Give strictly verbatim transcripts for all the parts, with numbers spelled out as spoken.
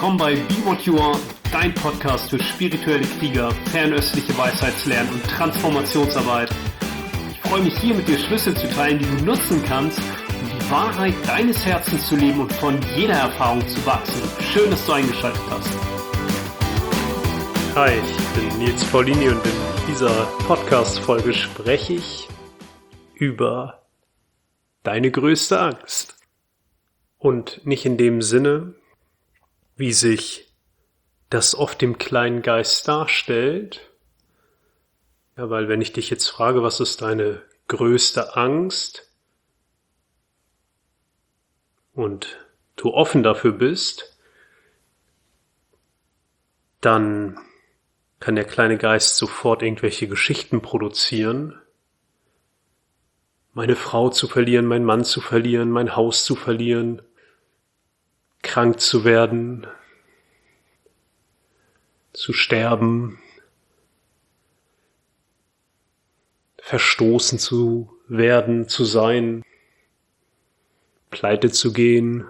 willkommen bei Be What You Are, dein Podcast für spirituelle Krieger, fernöstliche Weisheitslernen und Transformationsarbeit. Ich freue mich hier mit dir Schlüssel zu teilen, die du nutzen kannst, um die Wahrheit deines Herzens zu leben und von jeder Erfahrung zu wachsen. Schön, dass du eingeschaltet hast. Hi, ich bin Nils Paulini und in dieser Podcast-Folge spreche ich über deine größte Angst. Und nicht in dem Sinne, wie sich das oft im kleinen Geist darstellt. Ja, weil wenn ich dich jetzt frage, was ist deine größte Angst und du offen dafür bist, dann kann der kleine Geist sofort irgendwelche Geschichten produzieren. Meine Frau zu verlieren, meinen Mann zu verlieren, mein Haus zu verlieren, krank zu werden, zu sterben, verstoßen zu werden, zu sein, pleite zu gehen.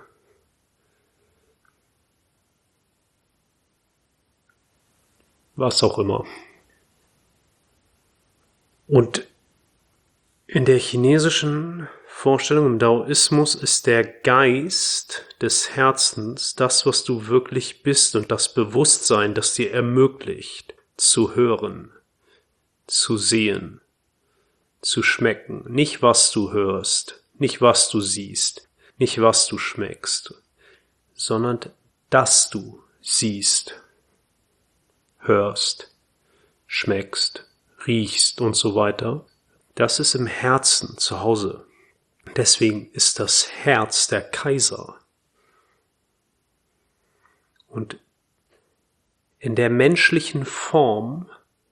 Was auch immer. Und in der chinesischen Vorstellung im Daoismus ist der Geist des Herzens das, was du wirklich bist und das Bewusstsein, das dir ermöglicht, zu hören, zu sehen, zu schmecken. Nicht was du hörst, nicht was du siehst, nicht was du schmeckst, sondern dass du siehst, hörst, schmeckst, riechst und so weiter. Das ist im Herzen zu Hause. Deswegen ist das Herz der Kaiser. Und in der menschlichen Form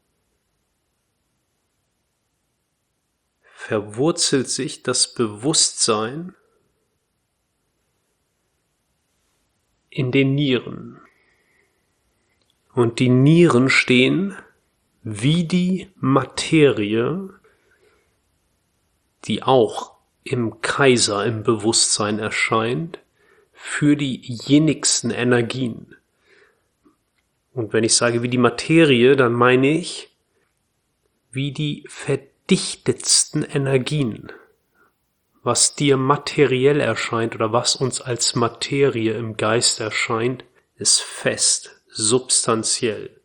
verwurzelt sich das Bewusstsein in den Nieren. Und die Nieren stehen wie die Materie, die auch im Kaiser im Bewusstsein erscheint, für die jenigsten Energien. Und wenn ich sage wie die Materie, dann meine ich wie die verdichtetsten Energien. Was dir materiell erscheint oder was uns als Materie im Geist erscheint, ist fest, substanziell,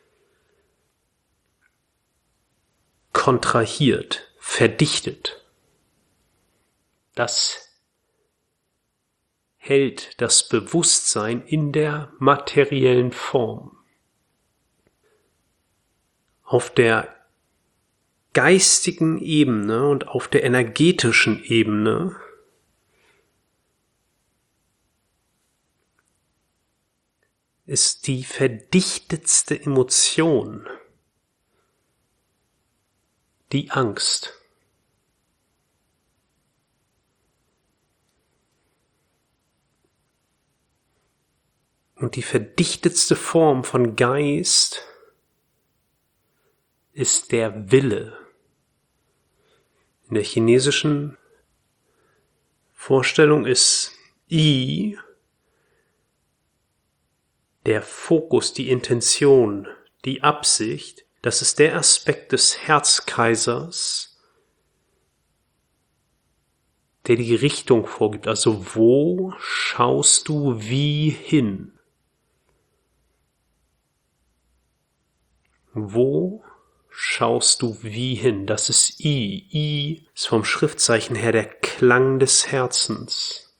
kontrahiert, verdichtet. Das hält das Bewusstsein in der materiellen Form. Auf der geistigen Ebene und auf der energetischen Ebene ist die verdichtetste Emotion die Angst. Und die verdichtetste Form von Geist ist der Wille. In der chinesischen Vorstellung ist I der Fokus, die Intention, die Absicht. Das ist der Aspekt des Herzkaisers, der die Richtung vorgibt. Also wo schaust du wie hin? Wo schaust du wie hin? Das ist I. I ist vom Schriftzeichen her der Klang des Herzens.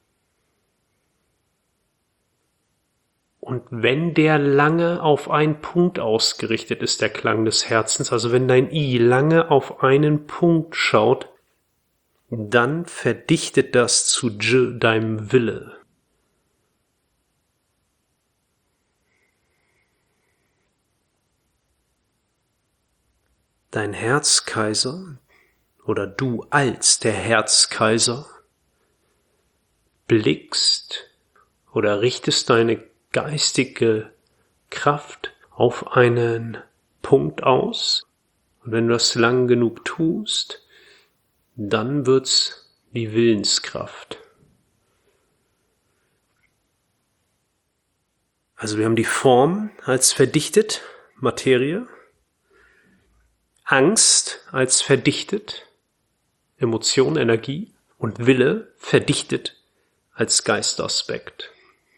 Und wenn der lange auf einen Punkt ausgerichtet ist, der Klang des Herzens, also wenn dein I lange auf einen Punkt schaut, dann verdichtet das zu J, deinem Wille. Dein Herzkaiser oder du als der Herzkaiser blickst oder richtest deine geistige Kraft auf einen Punkt aus. Und wenn du das lang genug tust, dann wird's die Willenskraft. Also wir haben die Form als verdichtet, Materie, Angst als verdichtet, Emotion, Energie und Wille verdichtet als Geistaspekt.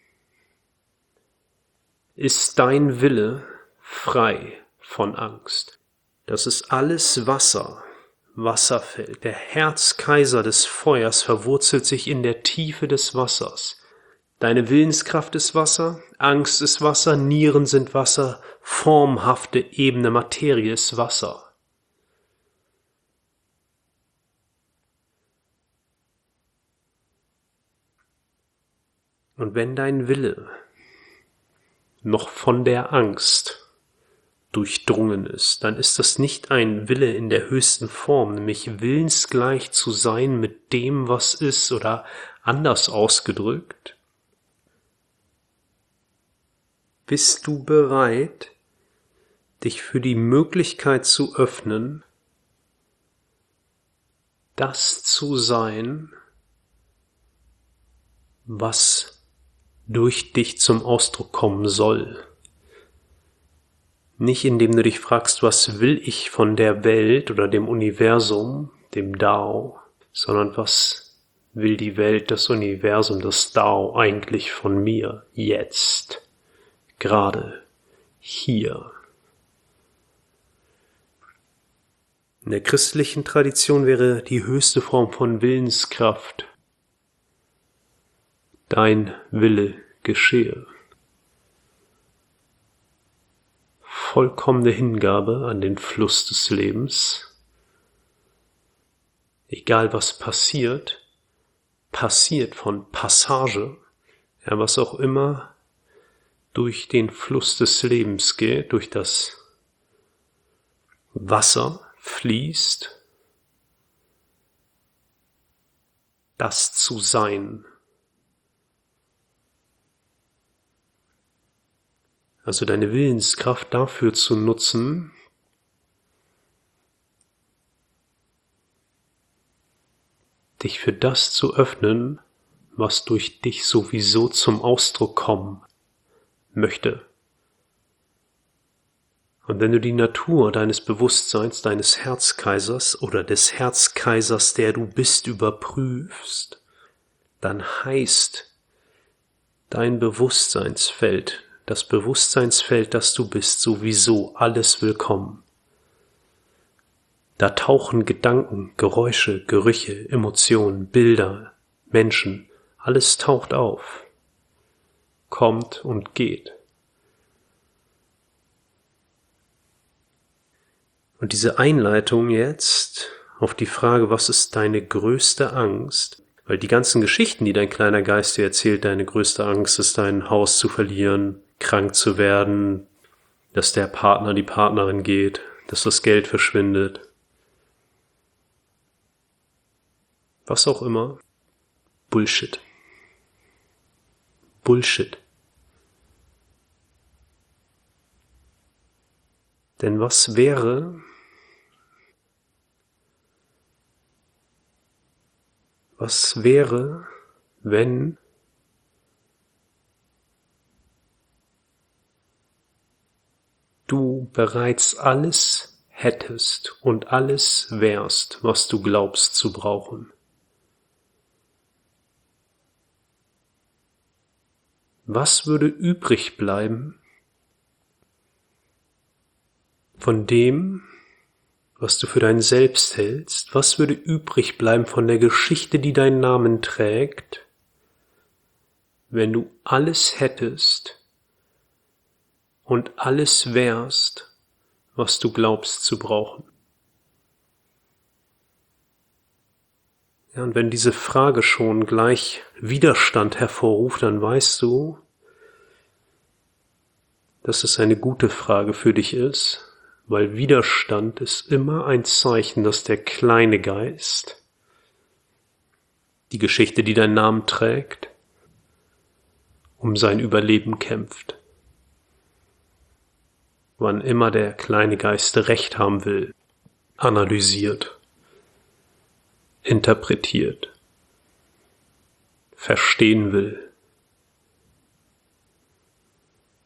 Ist dein Wille frei von Angst? Das ist alles Wasser, Wasserfeld. Der Herzkaiser des Feuers verwurzelt sich in der Tiefe des Wassers. Deine Willenskraft ist Wasser, Angst ist Wasser, Nieren sind Wasser, formhafte ebene Materie ist Wasser. Und wenn dein Wille noch von der Angst durchdrungen ist, dann ist das nicht ein Wille in der höchsten Form, nämlich willensgleich zu sein mit dem, was ist, oder anders ausgedrückt. Bist du bereit, dich für die Möglichkeit zu öffnen, das zu sein, was durch dich zum Ausdruck kommen soll? Nicht indem du dich fragst, was will ich von der Welt oder dem Universum, dem Dao, sondern was will die Welt, das Universum, das Dao eigentlich von mir jetzt, gerade hier. In der christlichen Tradition wäre die höchste Form von Willenskraft: Dein Wille geschehe. Vollkommene Hingabe an den Fluss des Lebens. Egal was passiert, passiert von Passage, ja, was auch immer durch den Fluss des Lebens geht, durch das Wasser fließt, das zu sein. Also deine Willenskraft dafür zu nutzen, dich für das zu öffnen, was durch dich sowieso zum Ausdruck kommen möchte. Und wenn du die Natur deines Bewusstseins, deines Herzkaisers oder des Herzkaisers, der du bist, überprüfst, dann heißt dein Bewusstseinsfeld, das Bewusstseinsfeld, das du bist, sowieso alles willkommen. Da tauchen Gedanken, Geräusche, Gerüche, Emotionen, Bilder, Menschen, alles taucht auf, kommt und geht. Und diese Einleitung jetzt auf die Frage, was ist deine größte Angst? Weil die ganzen Geschichten, die dein kleiner Geist dir erzählt, deine größte Angst ist, dein Haus zu verlieren, krank zu werden, dass der Partner, die Partnerin geht, dass das Geld verschwindet. Was auch immer. Bullshit. Bullshit. Denn was wäre, was wäre, wenn du bereits alles hättest und alles wärst, was du glaubst zu brauchen? Was würde übrig bleiben von dem, was du für dein Selbst hältst? Was würde übrig bleiben von der Geschichte, die deinen Namen trägt, wenn du alles hättest und alles wärst, was du glaubst zu brauchen? Ja, und wenn diese Frage schon gleich Widerstand hervorruft, dann weißt du, dass es eine gute Frage für dich ist, weil Widerstand ist immer ein Zeichen, dass der kleine Geist, die Geschichte, die deinen Namen trägt, um sein Überleben kämpft. Wann immer der kleine Geist Recht haben will, analysiert, interpretiert, verstehen will,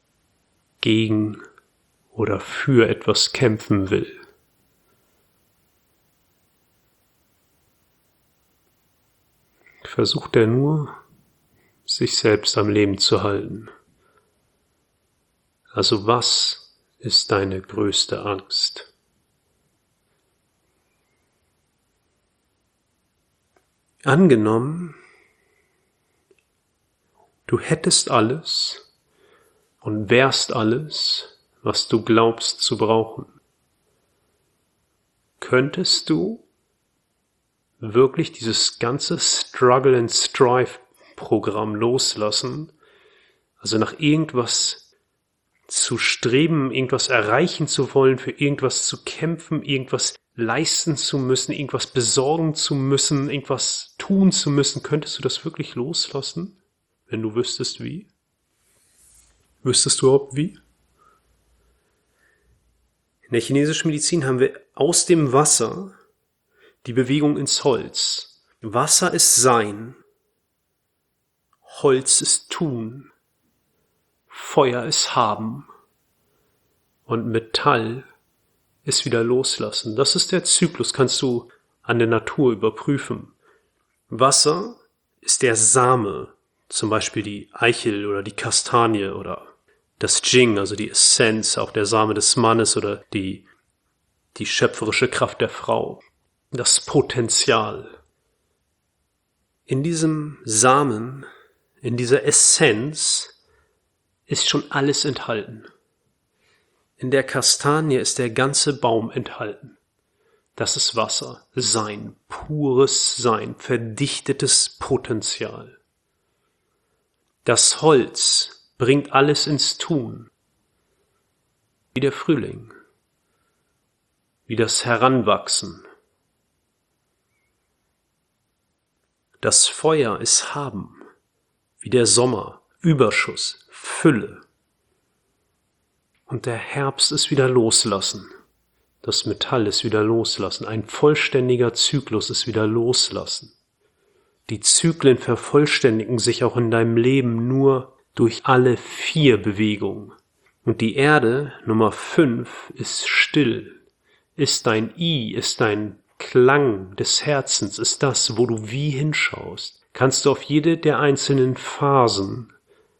gegen oder für etwas kämpfen will. Versucht er nur, sich selbst am Leben zu halten. Also was ist deine größte Angst? Angenommen, du hättest alles und wärst alles, was du glaubst zu brauchen. Könntest du wirklich dieses ganze Struggle and Strive Programm loslassen, also nach irgendwas zu streben, irgendwas erreichen zu wollen, für irgendwas zu kämpfen, irgendwas leisten zu müssen, irgendwas besorgen zu müssen, irgendwas tun zu müssen, könntest du das wirklich loslassen, wenn du wüsstest wie? Wüsstest du überhaupt wie? In der chinesischen Medizin haben wir aus dem Wasser die Bewegung ins Holz. Wasser ist Sein, Holz ist Tun, Feuer ist Haben und Metall ist wieder Loslassen. Das ist der Zyklus, kannst du an der Natur überprüfen. Wasser ist der Same, zum Beispiel die Eichel oder die Kastanie oder das Jing, also die Essenz, auch der Same des Mannes oder die, die schöpferische Kraft der Frau. Das Potenzial. In diesem Samen, in dieser Essenz ist schon alles enthalten. In der Kastanie ist der ganze Baum enthalten. Das ist Wasser, Sein, pures Sein, verdichtetes Potenzial. Das Holz bringt alles ins Tun, wie der Frühling, wie das Heranwachsen. Das Feuer ist Haben, wie der Sommer, Überschuss, Fülle. Und der Herbst ist wieder Loslassen. Das Metall ist wieder Loslassen. Ein vollständiger Zyklus ist wieder Loslassen. Die Zyklen vervollständigen sich auch in deinem Leben nur durch alle vier Bewegungen. Und die Erde, Nummer fünf, ist still. Ist dein I, ist dein Klang des Herzens, ist das, wo du wie hinschaust. Kannst du auf jede der einzelnen Phasen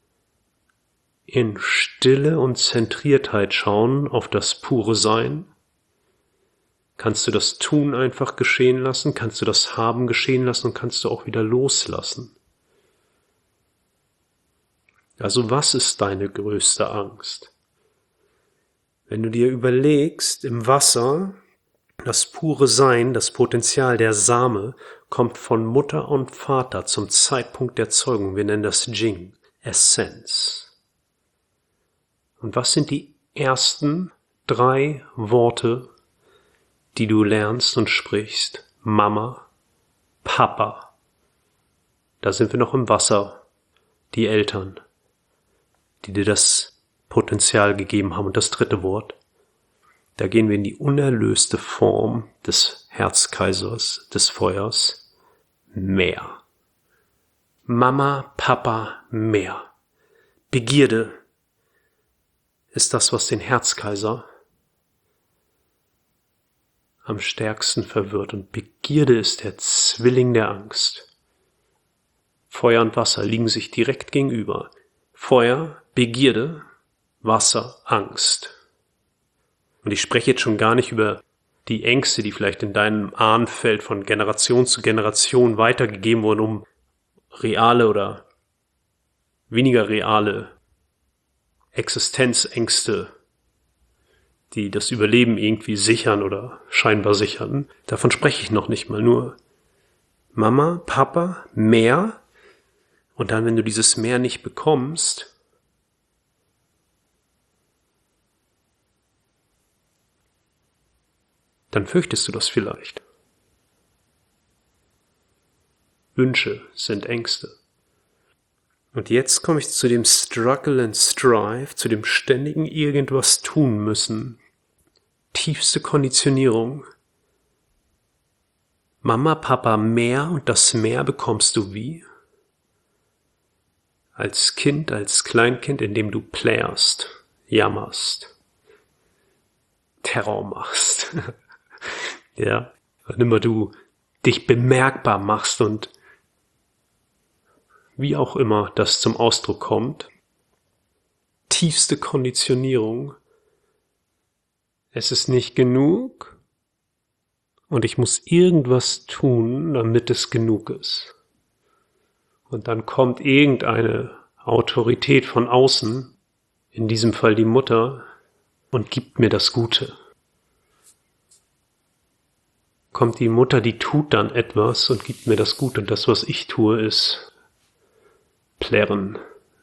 in Stille und Zentriertheit schauen, auf das pure Sein? Kannst du das Tun einfach geschehen lassen? Kannst du das Haben geschehen lassen und kannst du auch wieder loslassen? Also was ist deine größte Angst? Wenn du dir überlegst, im Wasser, das pure Sein, das Potenzial, der Same, kommt von Mutter und Vater zum Zeitpunkt der Zeugung. Wir nennen das Jing, Essenz. Und was sind die ersten drei Worte, die du lernst und sprichst? Mama, Papa. Da sind wir noch im Wasser, die Eltern, die dir das Potenzial gegeben haben. Und das dritte Wort, da gehen wir in die unerlöste Form des Herzkaisers, des Feuers, Meer. Mama, Papa, Meer. Begierde ist das, was den Herzkaiser am stärksten verwirrt. Und Begierde ist der Zwilling der Angst. Feuer und Wasser liegen sich direkt gegenüber. Feuer, Begierde, Wasser, Angst. Und ich spreche jetzt schon gar nicht über die Ängste, die vielleicht in deinem Ahnenfeld von Generation zu Generation weitergegeben wurden, um reale oder weniger reale Existenzängste, die das Überleben irgendwie sichern oder scheinbar sichern. Davon spreche ich noch nicht mal, nur Mama, Papa, Meer. Und dann, wenn du dieses Meer nicht bekommst, dann fürchtest du das vielleicht. Wünsche sind Ängste. Und jetzt komme ich zu dem Struggle and Strive, zu dem ständigen irgendwas tun müssen. Tiefste Konditionierung. Mama, Papa, Meer, und das Meer bekommst du wie? Als Kind, als Kleinkind, indem du playerst. jammerst, Terror machst, ja, wann immer du dich bemerkbar machst und wie auch immer das zum Ausdruck kommt, tiefste Konditionierung, es ist nicht genug und ich muss irgendwas tun, damit es genug ist. Und dann kommt irgendeine Autorität von außen, in diesem Fall die Mutter, und gibt mir das Gute. Kommt die Mutter, die tut dann etwas und gibt mir das Gute. Und das, was ich tue, ist plärren.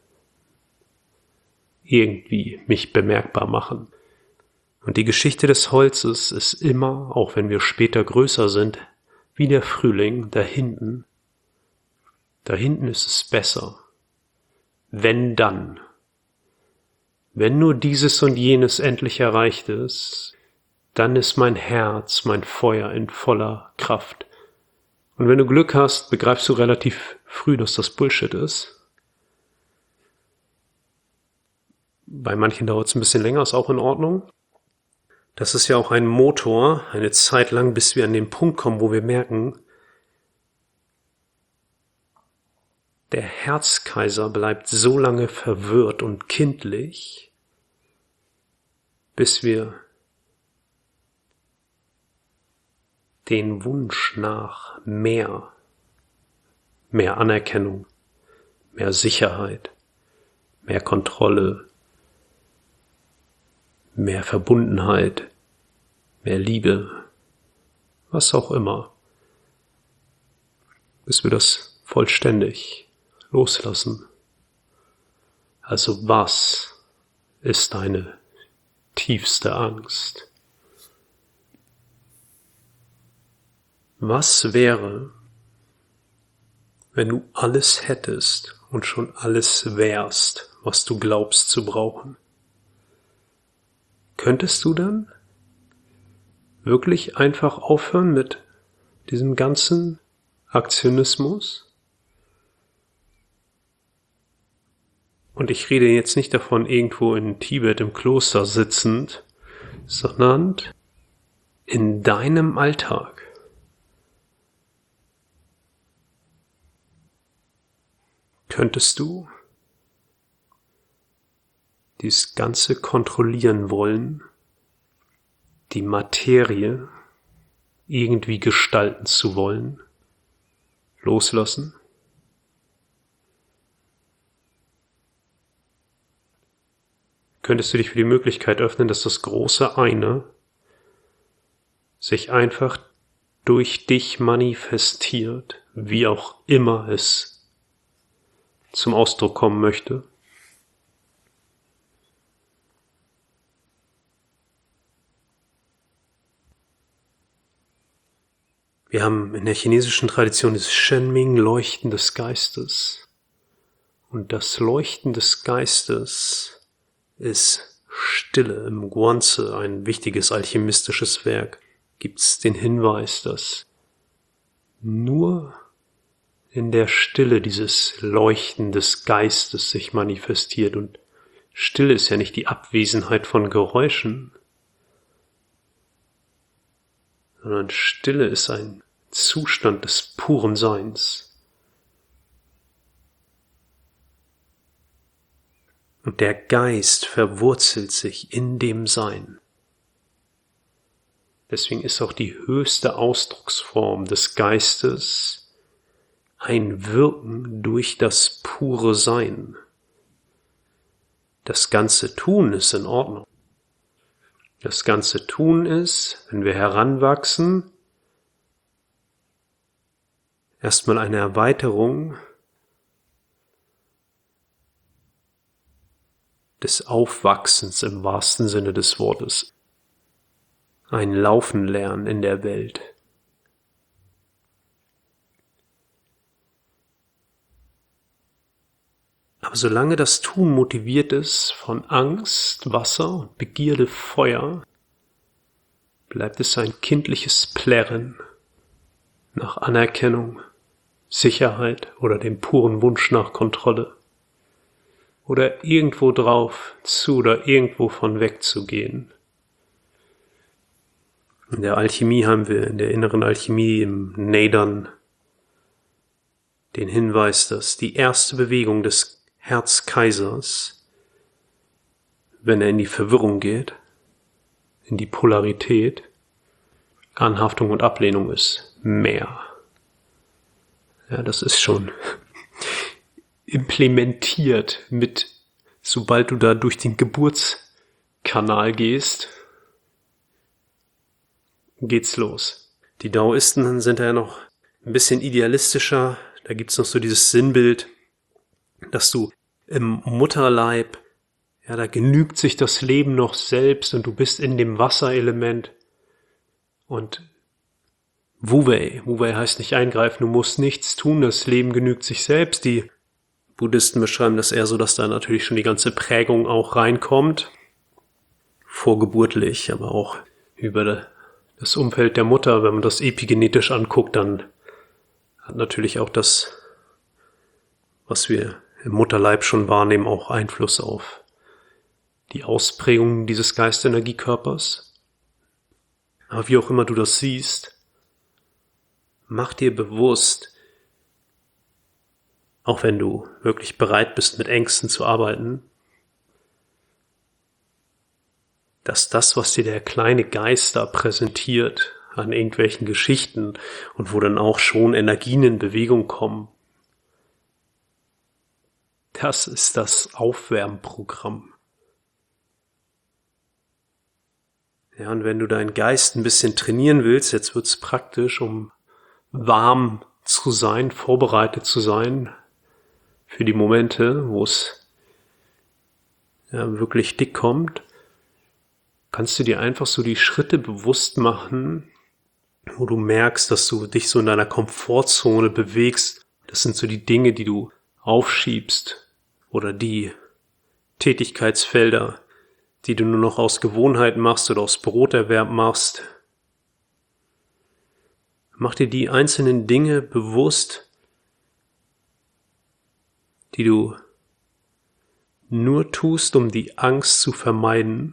Irgendwie mich bemerkbar machen. Und die Geschichte des Holzes ist immer, auch wenn wir später größer sind, wie der Frühling da hinten. Da hinten ist es besser. Wenn dann. Wenn nur dieses und jenes endlich erreicht ist, dann ist mein Herz, mein Feuer in voller Kraft. Und wenn du Glück hast, begreifst du relativ früh, dass das Bullshit ist. Bei manchen dauert es ein bisschen länger, ist auch in Ordnung. Das ist ja auch ein Motor, eine Zeit lang, bis wir an den Punkt kommen, wo wir merken, der Herzkaiser bleibt so lange verwirrt und kindlich, bis wir den Wunsch nach mehr, mehr Anerkennung, mehr Sicherheit, mehr Kontrolle, mehr Verbundenheit, mehr Liebe, was auch immer, bis wir das vollständig loslassen. Also was ist deine tiefste Angst? Was wäre, wenn du alles hättest und schon alles wärst, was du glaubst zu brauchen? Könntest du dann wirklich einfach aufhören mit diesem ganzen Aktionismus? Und ich rede jetzt nicht davon, irgendwo in Tibet im Kloster sitzend, sondern in deinem Alltag. Könntest du dies Ganze kontrollieren wollen, die Materie irgendwie gestalten zu wollen, loslassen? Könntest du dich für die Möglichkeit öffnen, dass das große Eine sich einfach durch dich manifestiert, wie auch immer es zum Ausdruck kommen möchte? Wir haben in der chinesischen Tradition das Shenming, Leuchten des Geistes. Und das Leuchten des Geistes ist Stille. Im Guanzi, ein wichtiges alchemistisches Werk, gibt es den Hinweis, dass nur in der Stille dieses Leuchten des Geistes sich manifestiert. Und Stille ist ja nicht die Abwesenheit von Geräuschen, sondern Stille ist ein Zustand des puren Seins. Und der Geist verwurzelt sich in dem Sein. Deswegen ist auch die höchste Ausdrucksform des Geistes ein Wirken durch das pure Sein. Das ganze Tun ist in Ordnung. Das ganze Tun ist, wenn wir heranwachsen, erstmal eine Erweiterung des Aufwachsens im wahrsten Sinne des Wortes. Ein Laufen lernen in der Welt. Aber solange das Tun motiviert ist von Angst, Wasser und Begierde, Feuer, bleibt es ein kindliches Plärren nach Anerkennung, Sicherheit oder dem puren Wunsch nach Kontrolle. oder irgendwo drauf zu oder irgendwo von wegzugehen. In der Alchemie haben wir, in der inneren Alchemie im Nadern, den Hinweis, dass die erste Bewegung des Herzkaisers, wenn er in die Verwirrung geht, in die Polarität, Anhaftung und Ablehnung ist, mehr. Ja, das ist schon implementiert mit, sobald du da durch den Geburtskanal gehst, geht's los. Die Daoisten sind ja noch ein bisschen idealistischer. Da gibt's noch so dieses Sinnbild, dass du im Mutterleib, ja, da genügt sich das Leben noch selbst und du bist in dem Wasserelement. Und Wu-Wei, Wu-Wei heißt nicht eingreifen, du musst nichts tun, das Leben genügt sich selbst. Die Buddhisten beschreiben das eher so, dass da natürlich schon die ganze Prägung auch reinkommt, vorgeburtlich, aber auch über das Umfeld der Mutter. Wenn man das epigenetisch anguckt, dann hat natürlich auch das, was wir im Mutterleib schon wahrnehmen, auch Einfluss auf die Ausprägung dieses Geistenergiekörpers. Aber wie auch immer du das siehst, mach dir bewusst, auch wenn du wirklich bereit bist, mit Ängsten zu arbeiten, dass das, was dir der kleine Geist da präsentiert, an irgendwelchen Geschichten und wo dann auch schon Energien in Bewegung kommen, das ist das Aufwärmprogramm. Ja, und wenn du deinen Geist ein bisschen trainieren willst, jetzt wird's praktisch, um warm zu sein, vorbereitet zu sein für die Momente, wo es ja wirklich dick kommt, kannst du dir einfach so die Schritte bewusst machen, wo du merkst, dass du dich so in deiner Komfortzone bewegst. Das sind so die Dinge, die du aufschiebst oder die Tätigkeitsfelder, die du nur noch aus Gewohnheit machst oder aus Broterwerb machst. Mach dir die einzelnen Dinge bewusst, die du nur tust, um die Angst zu vermeiden,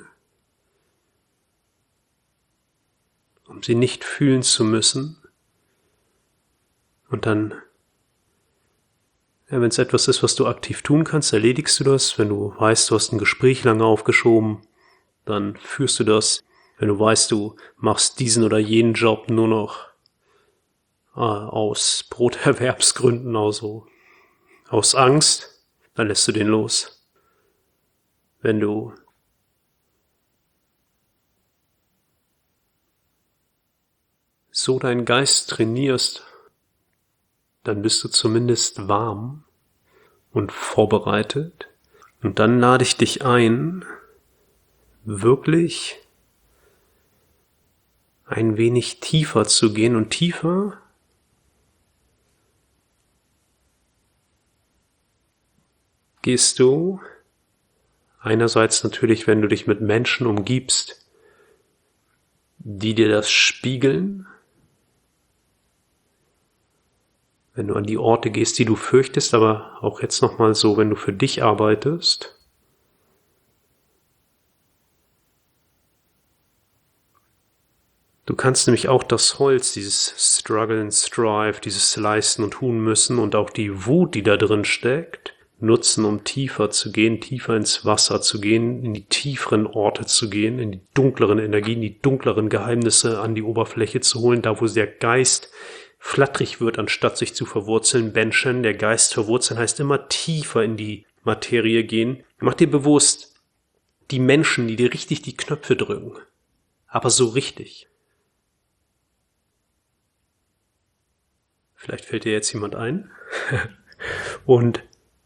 um sie nicht fühlen zu müssen. Und dann, ja, wenn es etwas ist, was du aktiv tun kannst, erledigst du das. Wenn du weißt, du hast ein Gespräch lange aufgeschoben, dann führst du das. Wenn du weißt, du machst diesen oder jenen Job nur noch äh, aus Broterwerbsgründen, also aus Angst, dann lässt du den los. Wenn du so deinen Geist trainierst, dann bist du zumindest warm und vorbereitet. Und dann lade ich dich ein, wirklich ein wenig tiefer zu gehen. Und tiefer gehst du einerseits natürlich, wenn du dich mit Menschen umgibst, die dir das spiegeln, wenn du an die Orte gehst, die du fürchtest, aber auch jetzt nochmal so, wenn du für dich arbeitest. Du kannst nämlich auch das Holz, dieses Struggle and Strive, dieses Leisten und Tun müssen und auch die Wut, die da drin steckt, nutzen, um tiefer zu gehen, tiefer ins Wasser zu gehen, in die tieferen Orte zu gehen, in die dunkleren Energien, die dunkleren Geheimnisse an die Oberfläche zu holen, da wo der Geist flatterig wird, anstatt sich zu verwurzeln. Benchen, der Geist verwurzeln, heißt immer tiefer in die Materie gehen. Mach dir bewusst, die Menschen, die dir richtig die Knöpfe drücken, aber so richtig. Vielleicht fällt dir jetzt jemand ein. Und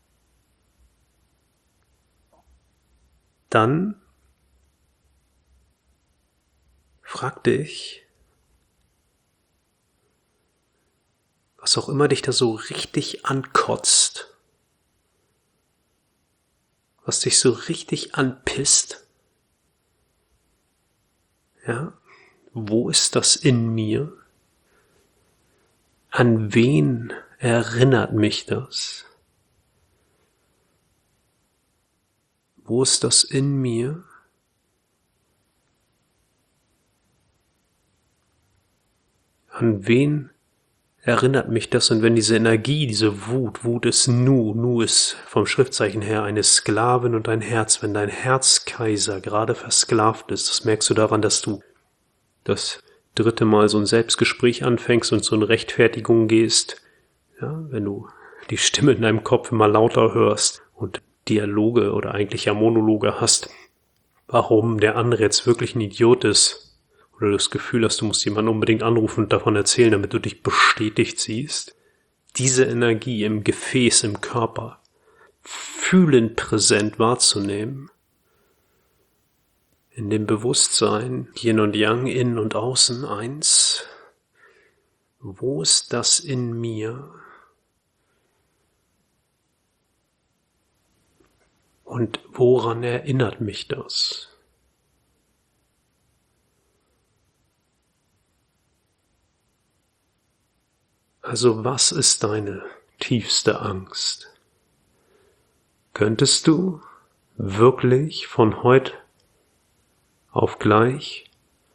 dann frag dich, was auch immer dich da so richtig ankotzt, was dich so richtig anpisst, ja, wo ist das in mir? An wen erinnert mich das? Wo ist das in mir? An wen erinnert mich das? Und wenn diese Energie, diese Wut, Wut ist Nu, Nu ist vom Schriftzeichen her eine Sklavin und ein Herz. Wenn dein Herzkaiser gerade versklavt ist, das merkst du daran, dass du das dritte Mal so ein Selbstgespräch anfängst und so in Rechtfertigung gehst. Ja, wenn du die Stimme in deinem Kopf immer lauter hörst und Dialoge oder eigentlich ja Monologe hast, warum der andere jetzt wirklich ein Idiot ist. Oder du das Gefühl hast, du musst jemanden unbedingt anrufen und davon erzählen, damit du dich bestätigt siehst. Diese Energie im Gefäß, im Körper, fühlend präsent wahrzunehmen, in dem Bewusstsein, Yin und Yang, innen und außen, eins. Wo ist das in mir? Und woran erinnert mich das? Also was ist deine tiefste Angst? Könntest du wirklich von heute auf gleich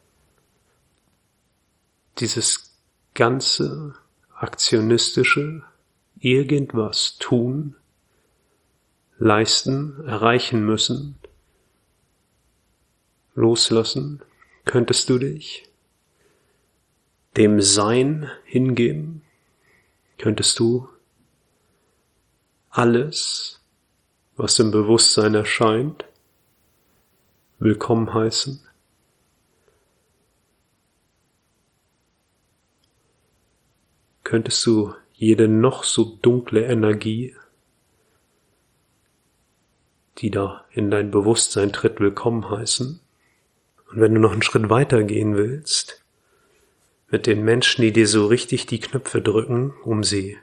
dieses ganze aktionistische irgendwas tun, leisten, erreichen müssen, loslassen? Könntest du dich dem Sein hingeben? Könntest du alles, was im Bewusstsein erscheint, willkommen heißen? Könntest du jede noch so dunkle Energie, die da in dein Bewusstsein tritt, willkommen heißen? Und wenn du noch einen Schritt weiter gehen willst, mit den Menschen, die dir so richtig die Knöpfe drücken, um sie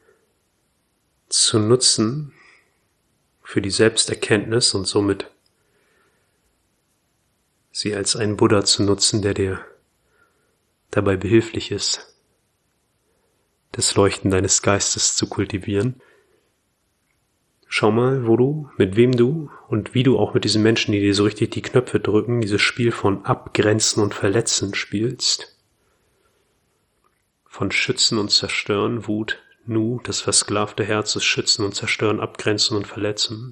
zu nutzen für die Selbsterkenntnis und somit sie als einen Buddha zu nutzen, der dir dabei behilflich ist, das Leuchten deines Geistes zu kultivieren. Schau mal, wo du, mit wem du und wie du auch mit diesen Menschen, die dir so richtig die Knöpfe drücken, dieses Spiel von Abgrenzen und Verletzen spielst. Von Schützen und Zerstören, Wut, Nu, das versklavte Herz ist Schützen und Zerstören, Abgrenzen und Verletzen.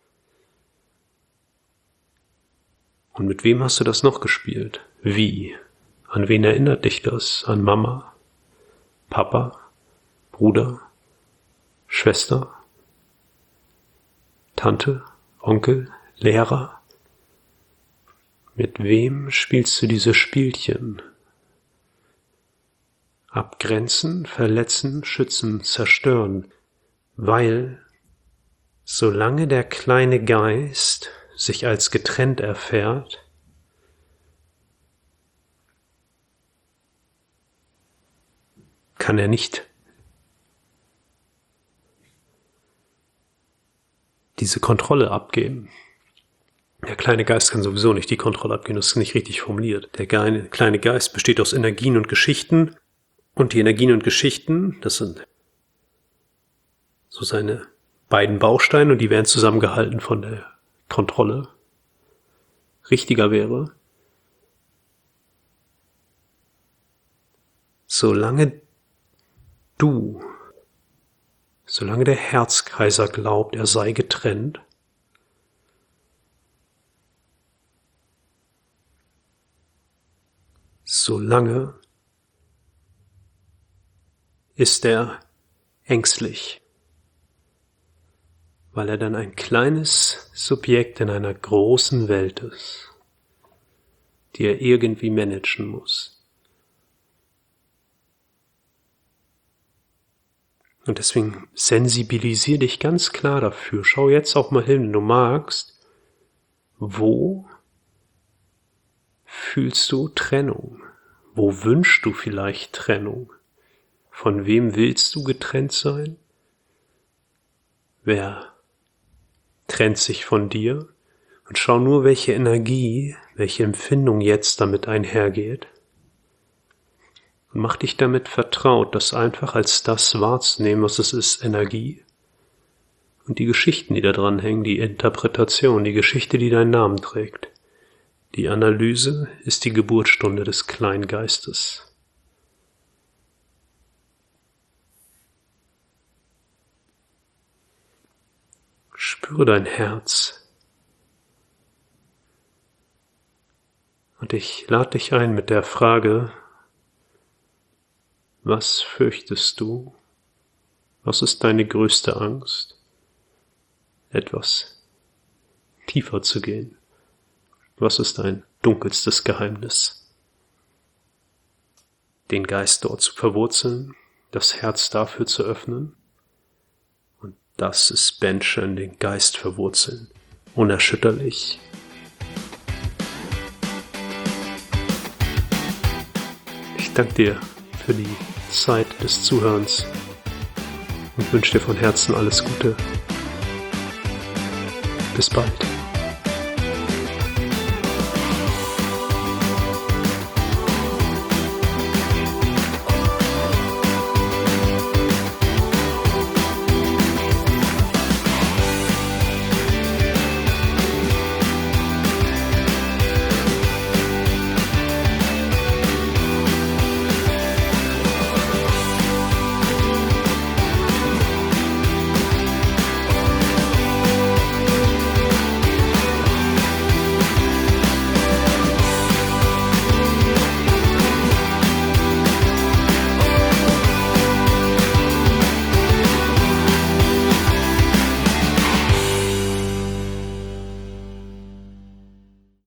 Und mit wem hast du das noch gespielt? Wie? An wen erinnert dich das? An Mama? Papa? Bruder? Schwester? Tante? Onkel? Lehrer? Mit wem spielst du diese Spielchen? Abgrenzen, verletzen, schützen, zerstören, weil solange der kleine Geist sich als getrennt erfährt, kann er nicht diese Kontrolle abgeben. Der kleine Geist kann sowieso nicht die Kontrolle abgeben, das ist nicht richtig formuliert. Der kleine Geist besteht aus Energien und Geschichten. Und die Energien und Geschichten, das sind so seine beiden Bausteine und die werden zusammengehalten von der Kontrolle. Richtiger wäre, solange du, solange der Herzkaiser glaubt, er sei getrennt, solange ist er ängstlich, weil er dann ein kleines Subjekt in einer großen Welt ist, die er irgendwie managen muss. Und deswegen sensibilisier dich ganz klar dafür. Schau jetzt auch mal hin, wenn du magst, wo fühlst du Trennung? Wo wünschst du vielleicht Trennung? Von wem willst du getrennt sein? Wer trennt sich von dir? Und schau nur, welche Energie, welche Empfindung jetzt damit einhergeht. Und mach dich damit vertraut, das einfach als das wahrzunehmen, was es ist, Energie. und die Geschichten, die da dran hängen, die Interpretation, die Geschichte, die deinen Namen trägt. Die Analyse ist die Geburtsstunde des Kleingeistes. Spüre dein Herz. Und ich lade dich ein mit der Frage, was fürchtest du? Was ist deine größte Angst? Etwas tiefer zu gehen. Was ist dein dunkelstes Geheimnis? Den Geist dort zu verwurzeln, das Herz dafür zu öffnen. Und das ist Benschen, den Geist verwurzeln. Unerschütterlich. Ich danke dir für die Zeit des Zuhörens und wünsche dir von Herzen alles Gute. Bis bald.